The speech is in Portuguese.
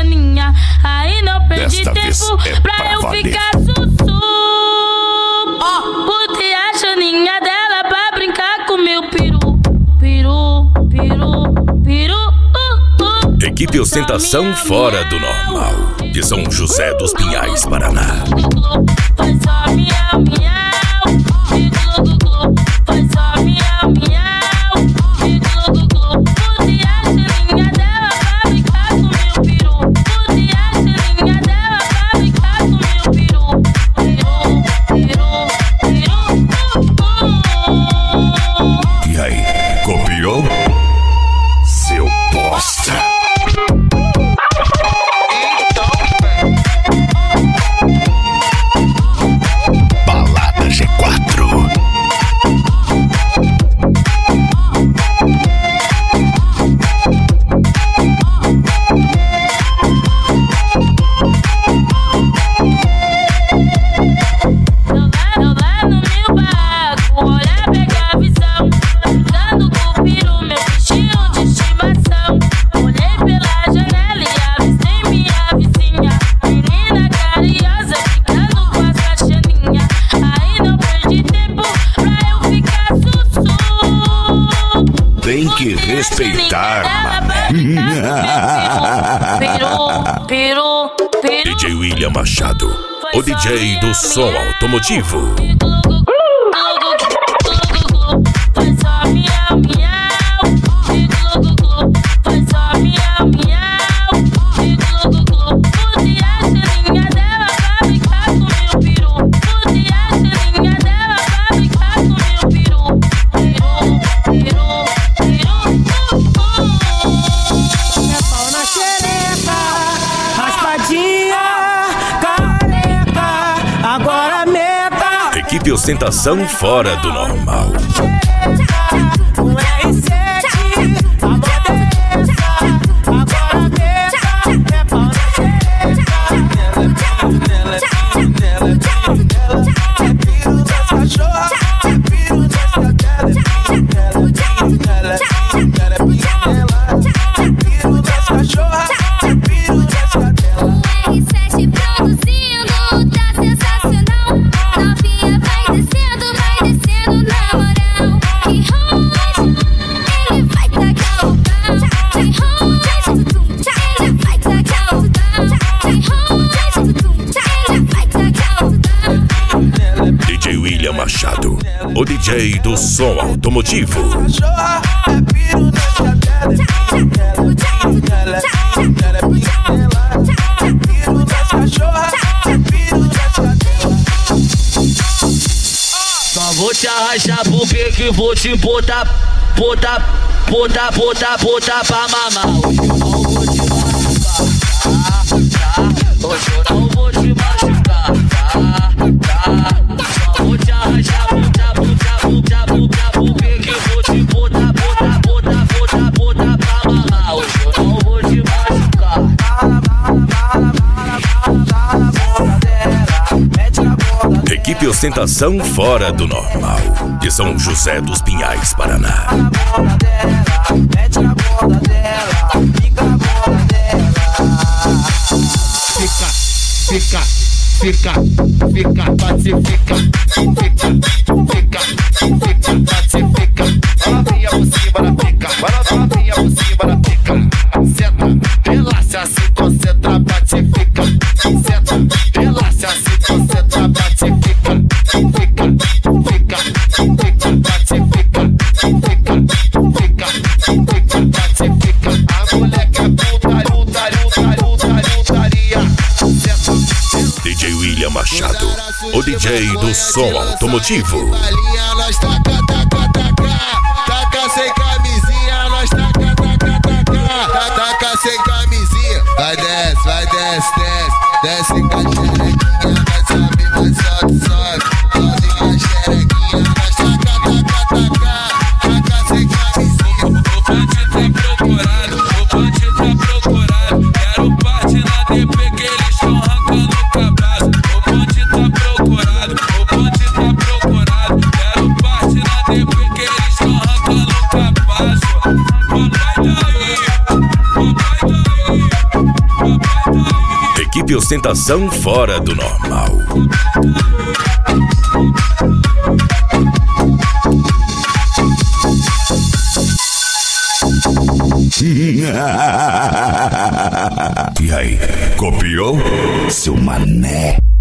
xaninha. Aí não perdi Desta tempo pra eu valer. ficar sussu. Botei a xaninha dela pra brincar com meu peru. Equipe ostentação fora do normal, de São José dos Pinhais, Paraná. Faz só miau, miau. Faz só miau, miau. Botei a xaninha dela pra brincar com meu peru. Botei a xaninha dela pra brincar com meu peru. E aí, copiou? Seu bosta. Balada G4. Eu lá no meu barco, olha, pega a visão. Dando com o peru, meu bichinho de estimação. Olhei pela janela e avistei minha vizinha. Menina carinhosa, ficando com a sua xaninha. Aí não perdi tempo pra eu ficar sussu. Tem que respeitar, mané. Peru. DJ William Machado, o DJ do som automotivo. Faz só miau, miau. Faz só miau, miau. Botei a xaninha dela pra brincar com meu peru. Botei a xaninha dela pra brincar com meu peru. É pau na xereca, raspadinha, careca, agora meta. Equipe ostentação fora do normal. Um R7, a modesta, agora meta. É pau na xereca, é piro das cachorras, é piro das cadelas, é piro das cachorras, é piro das cadelas. R7 produzindo, tá sensacional. Novinha vai descendo na moral. Que hoje ele vai tacar o pau. Que hoje ele vai tacar o pau. Que hoje ele vai tacar o pau. DJ William Machado, o DJ do som automotivo. Cachorra, é piro das cadelas, é piro das cachorras, é piro das cadelas. Só vou te arrastar pro pique e vou te botar pra mamar. Hoje eu não vou te machucar, tá? Só vou te arrastar pro pique e vou te botar pra mamar. Hoje eu não vou te machucar. Equipe ostentação fora do normal, de São José dos Pinhais, Paraná. Mete na bunda dela, fica na bunda dela. Fica, pacifica, pacifica. Ela vinha por cima da pica, ela vinha por cima da pica. Senta, relaxa, se concentra, pacifica. Senta, relaxa, se concentra, pacifica. Fica, pacifica. Pacifica. A moleque é putaria. DJ William Machado, o DJ do som automotivo. Galinha, nós taca sem camisinha, nós taca sem camisinha. Vai desce com a xerequinha, vai sobe, sobe com a xerequinha, nós taca sem camisinha. O Pante tá procurado, quero parte na DP que eles tão arrancando o cabaço. O Pante tá procurado, quero parte na DP que eles tão arrancando o cabaço. Papai daí, Equipe Ostentação Fora do Normal. E aí, copiou? Seu mané.